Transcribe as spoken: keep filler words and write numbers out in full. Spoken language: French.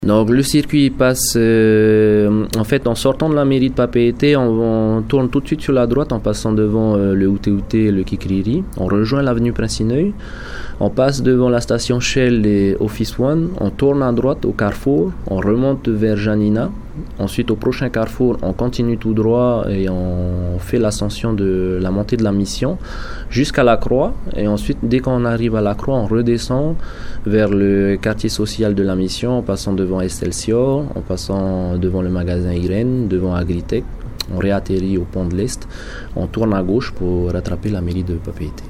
Donc le circuit passe, euh, en fait en sortant de la mairie de Papeete, on, on tourne tout de suite sur la droite en passant devant euh, le Outé-Outé et le Kikriri. On rejoint l'avenue Prince-Ineuil, on passe devant la station Shell et Office One, on tourne à droite au carrefour, on remonte vers Janina. Ensuite au prochain carrefour, on continue tout droit et on fait l'ascension de la montée de la mission jusqu'à la Croix. Et ensuite dès qu'on arrive à la Croix, on redescend vers le quartier social de la mission en passant devant Excelsior, en passant devant le magasin Irène, devant Agritech. On réatterrit au pont de l'Est, on tourne à gauche pour rattraper la mairie de Papeete.